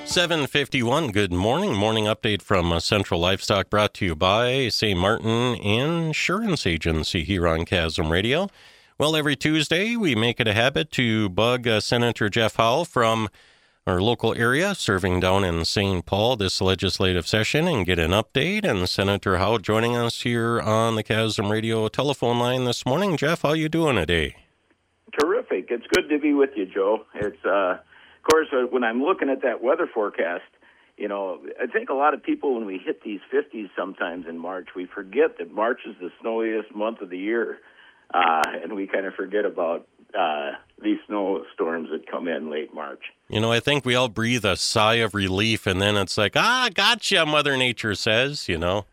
7:51. Good morning. Morning update from Central Livestock, brought to you by St. Martin Insurance Agency here on Chasm Radio. Well, every Tuesday we make it a habit to bug Senator Jeff Howell from our local area, serving down in St. Paul this legislative session, and get an update. And Senator Howell joining us here on the Chasm Radio telephone line this morning. Jeff, how you doing today? Terrific. It's good to be with you, Joe. It's of course, when I'm looking at that weather forecast, you know, I think a lot of people, when we hit these 50s sometimes in March, we forget that March is the snowiest month of the year, and we kind of forget about these snowstorms that come in late March. You know, I think we all breathe a sigh of relief, and then it's like, gotcha, Mother Nature says, you know.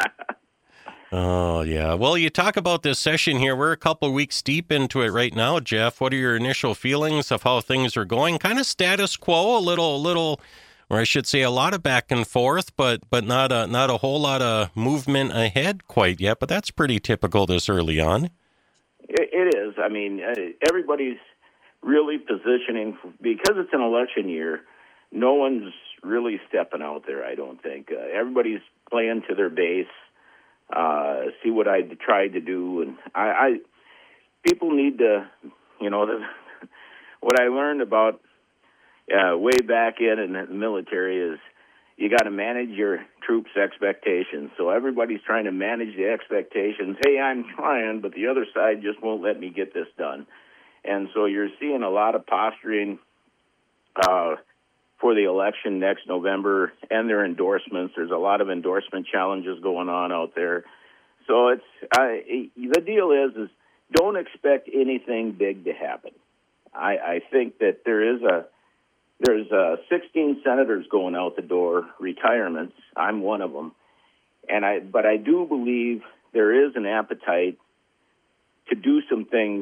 Oh, yeah. Well, you talk about this session here. We're a couple of weeks deep into it right now, Jeff. What are your initial feelings of how things are going? Kind of status quo, a little, or I should say a lot of back and forth, but not a whole lot of movement ahead quite yet. But that's pretty typical this early on. It is. I mean, everybody's really positioning, because it's an election year, no one's really stepping out there, I don't think. Everybody's playing to their base. See what I tried to do, and I people need to, you know, what I learned about way back in the military is you got to manage your troops' expectations. So everybody's trying to manage the expectations. Hey, I'm trying, but the other side just won't let me get this done, and so you're seeing a lot of posturing for the election next November and their endorsements. There's a lot of endorsement challenges going on out there. So the deal is don't expect anything big to happen. I think that there's 16 senators going out the door, retirements. I'm one of them. But I do believe there is an appetite to do some things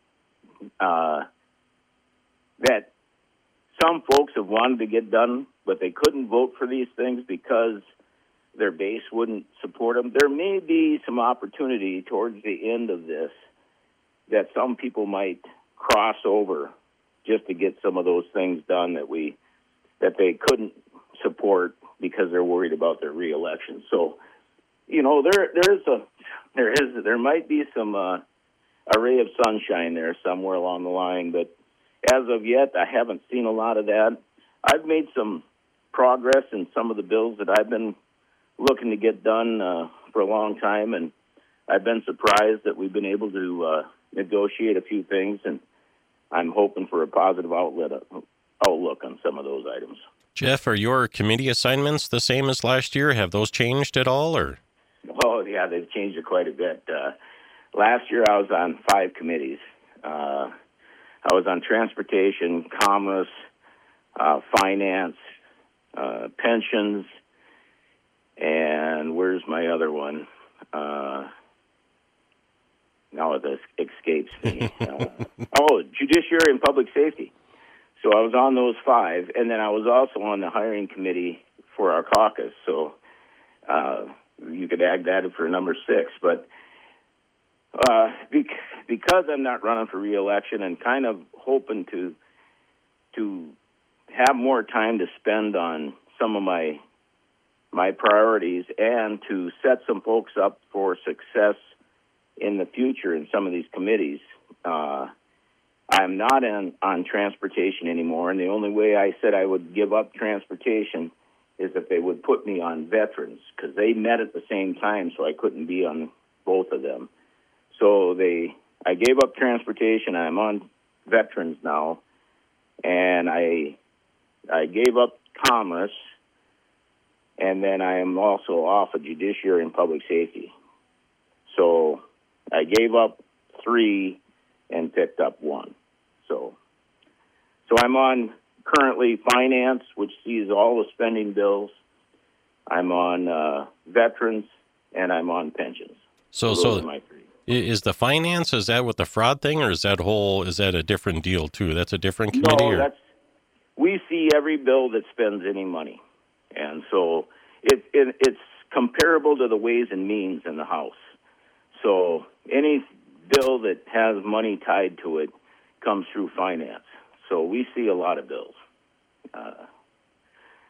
that some folks have wanted to get done, but they couldn't vote for these things because their base wouldn't support them. There may be some opportunity towards the end of this that some people might cross over just to get some of those things done that they couldn't support because they're worried about their reelection. So, you know, there might be some a ray of sunshine there somewhere along the line, but as of yet, I haven't seen a lot of that. I've made some progress in some of the bills that I've been looking to get done for a long time, and I've been surprised that we've been able to negotiate a few things, and I'm hoping for a positive outlook on some of those items. Jeff, are your committee assignments the same as last year? Have those changed at all, or? Oh, yeah, they've changed it quite a bit. Last year, I was on 5 committees. I was on transportation, commerce, finance, pensions, and where's my other one? Now this escapes me. Judiciary and public safety. So I was on those 5, and then I was also on the hiring committee for our caucus. So you could add that for number 6, but. Because I'm not running for re-election and kind of hoping to have more time to spend on some of my priorities and to set some folks up for success in the future in some of these committees, I'm not on transportation anymore, and the only way I said I would give up transportation is if they would put me on veterans, because they met at the same time, so I couldn't be on both of them. So I gave up transportation. I'm on veterans now, and I gave up commerce, and then I am also off of judiciary and public safety. So I gave up 3 and picked up 1. So I'm on currently finance, which sees all the spending bills. I'm on veterans, and I'm on pensions. So those are my 3. Is the finance, is that with the fraud thing, or is that a different deal too? That's a different committee? No, we see every bill that spends any money. And so it's comparable to the Ways and Means in the House. So any bill that has money tied to it comes through finance. So we see a lot of bills.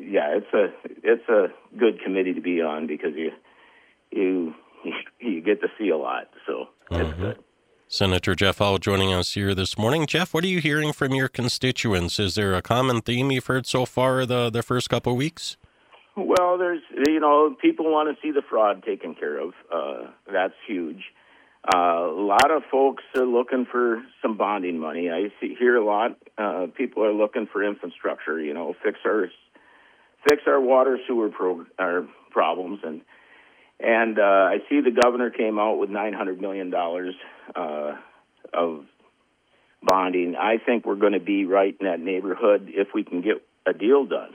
it's a good committee to be on because you get to see a lot. So it's good. Senator Jeff Howe joining us here this morning. Jeff, what are you hearing from your constituents? Is there a common theme you've heard so far the first couple of weeks? Well, there's, people want to see the fraud taken care of. That's huge. A lot of folks are looking for some bonding money. I hear a lot. People are looking for infrastructure, fix our water sewer problems. And I see the governor came out with $900 million of bonding. I think we're going to be right in that neighborhood if we can get a deal done.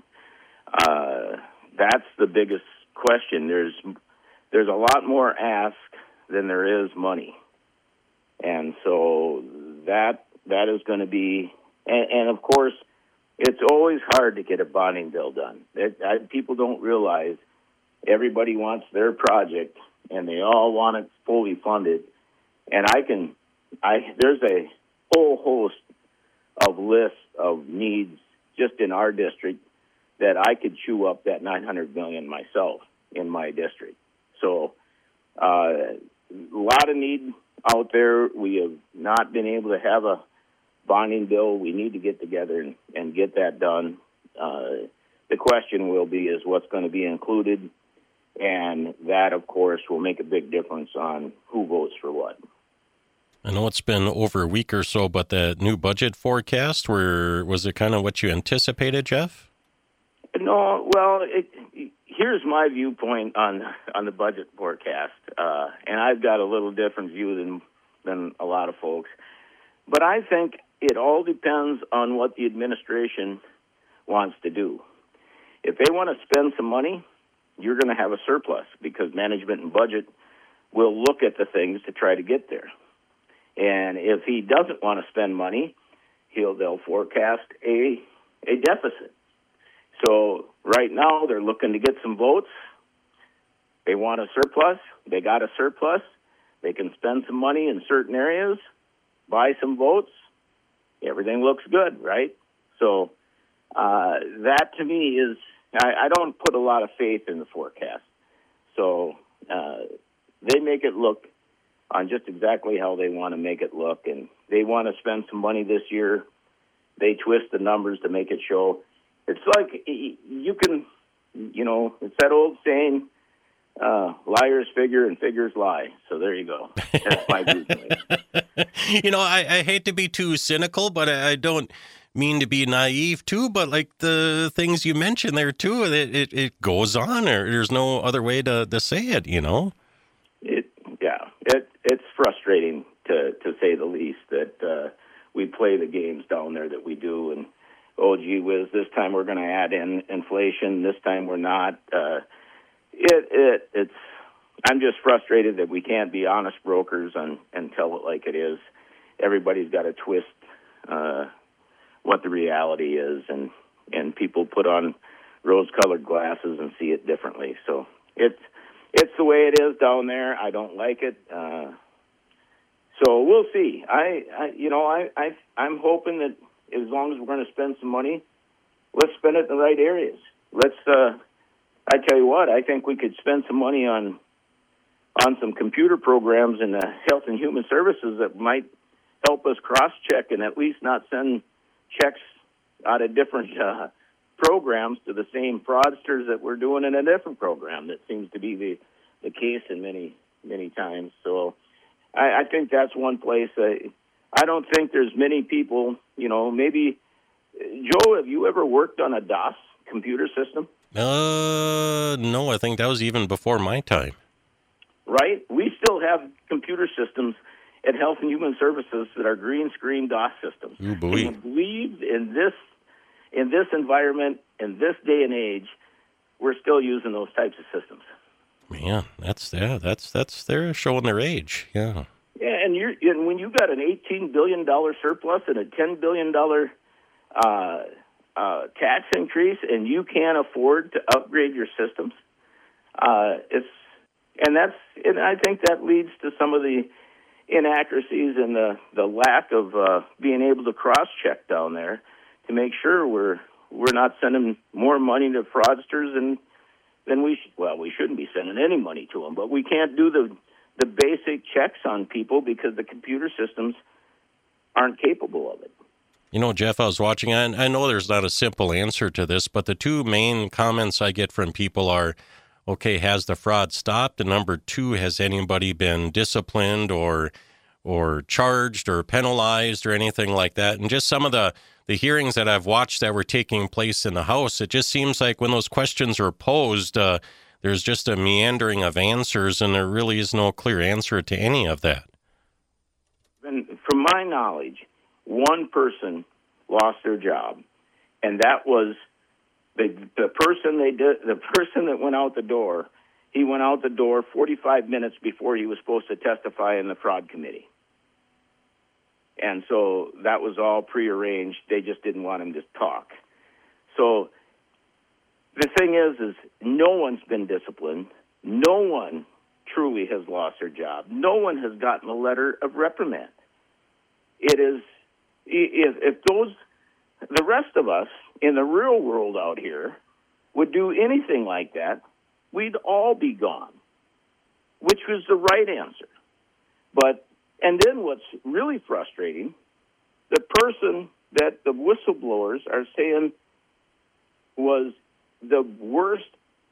That's the biggest question. There's a lot more ask than there is money, and so that is going to be. And of course, it's always hard to get a bonding bill done. People don't realize everybody wants their project, and they all want it fully funded. And there's a whole host of lists of needs just in our district that I could chew up that $900 million myself in my district. So a lot of need out there. We have not been able to have a bonding bill. We need to get together and get that done. The question will be is what's going to be included, and that, of course, will make a big difference on who votes for what. I know it's been over a week or so, but the new budget forecast, was it kind of what you anticipated, Jeff? No, well, here's my viewpoint on the budget forecast, and I've got a little different view than a lot of folks. But I think it all depends on what the administration wants to do. If they want to spend some money, you're going to have a surplus because management and budget will look at the things to try to get there. And if he doesn't want to spend money, they'll forecast a deficit. So right now they're looking to get some votes. They want a surplus. They got a surplus. They can spend some money in certain areas, buy some votes. Everything looks good, right? So that to me is, I don't put a lot of faith in the forecast. So they make it look on just exactly how they want to make it look. And they want to spend some money this year. They twist the numbers to make it show. It's like you can, it's that old saying, liars figure and figures lie. So there you go. That's my viewpoint. I hate to be too cynical, but I don't mean to be naive too, but like the things you mentioned there too, it goes on, or there's no other way to say it, It's frustrating to say the least that we play the games down there that we do, and oh gee whiz, this time we're going to add in inflation, this time we're not. I'm just frustrated that we can't be honest brokers and tell it like it is. Everybody's got to twist what the reality is, and people put on rose-colored glasses and see it differently. So it's the way it is down there. I don't like it. So we'll see. I'm hoping that as long as we're going to spend some money, let's spend it in the right areas. I tell you what, I think we could spend some money on some computer programs in the Health and Human Services that might help us cross-check and at least not send checks out of different programs to the same fraudsters that we're doing in a different program. That seems to be the case in many times. So I think that's one place. I don't think there's many people, maybe, Joe, have you ever worked on a DOS computer system? No, I think that was even before my time. Right? We still have computer systems at Health and Human Services that are green screen DOS systems. Ooh, boy. Can you believe in this environment, in this day and age, we're still using those types of systems? Man, that's they're showing their age. Yeah. Yeah, and when you got an $18 billion surplus and a $10 billion tax increase, and you can't afford to upgrade your systems, and I think that leads to some of the inaccuracies and the lack of being able to cross-check down there to make sure we're we're not sending more money to fraudsters than we shouldn't be sending any money to them, but we can't do the basic checks on people because the computer systems aren't capable of it. You know, Jeff, I was watching, I know there's not a simple answer to this, but the two main comments I get from people are, okay, has the fraud stopped? And number two, has anybody been disciplined or charged or penalized or anything like that? And just some of the hearings that I've watched that were taking place in the House, it just seems like when those questions are posed, there's just a meandering of answers, and there really is no clear answer to any of that. And from my knowledge, one person lost their job, and that was the person the person that went out the door. He went out the door 45 minutes before he was supposed to testify in the fraud committee. And so that was all prearranged. They just didn't want him to talk. So the thing is no one's been disciplined. No one truly has lost their job. No one has gotten a letter of reprimand. It is, if the rest of us in the real world out here would do anything like that, we'd all be gone, which was the right answer. And then what's really frustrating, the person that the whistleblowers are saying was the worst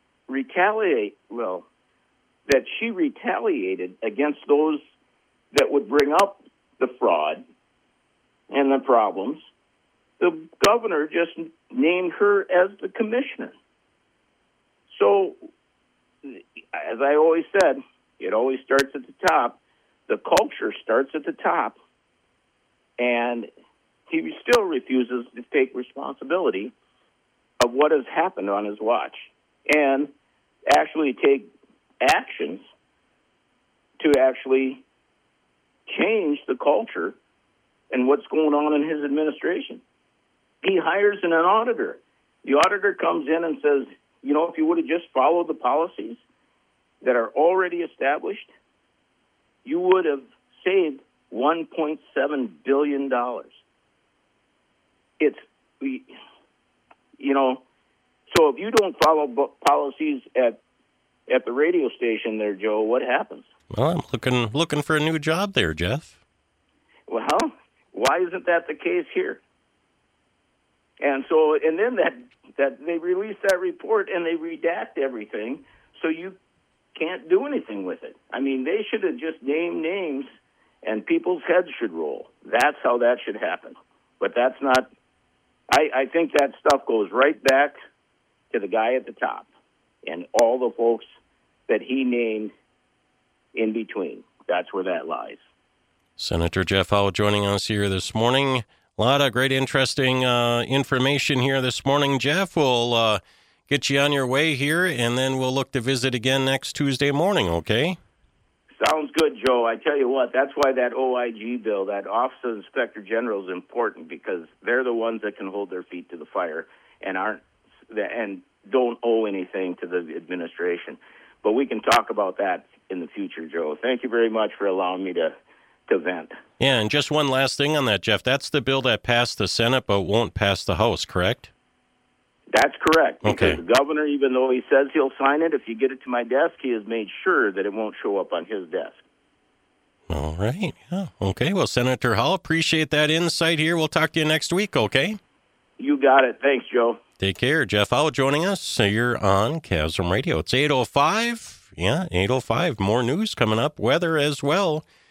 that she retaliated against those that would bring up the fraud and the problems, the governor just named her as the commissioner. So, as I always said, it always starts at the top. The culture starts at the top, and he still refuses to take responsibility of what has happened on his watch and actually take actions to actually change the culture and what's going on in his administration. He hires an auditor. The auditor comes in and says, if you would have just followed the policies that are already established, you would have saved $1.7 billion. So if you don't follow policies at the radio station there, Joe, what happens? Well, I'm looking for a new job there, Jeff. Well, why isn't that the case here? And then that they release that report and they redact everything, so you can't do anything with it. I mean, they should have just named names and people's heads should roll. That's how that should happen. But that's not, I think that stuff goes right back to the guy at the top and all the folks that he named in between. That's where that lies. Senator Jeff Howe joining us here this morning. A lot of great, interesting information here this morning, Jeff. We'll get you on your way here, and then we'll look to visit again next Tuesday morning, okay? Sounds good, Joe. I tell you what, that's why that OIG bill, that Office of Inspector General, is important, because they're the ones that can hold their feet to the fire and don't owe anything to the administration. But we can talk about that in the future, Joe. Thank you very much for allowing me to vent. Yeah, and just one last thing on that, Jeff. That's the bill that passed the Senate but won't pass the House, correct? That's correct. Okay. Because the governor, even though he says he'll sign it, if you get it to my desk, he has made sure that it won't show up on his desk. All right. Yeah. Okay. Well, Senator Hall, appreciate that insight here. We'll talk to you next week, okay? You got it. Thanks, Joe. Take care. Jeff Hall joining us. So you're on Chasm Radio. It's 8:05. Yeah, 8:05. More news coming up. Weather as well.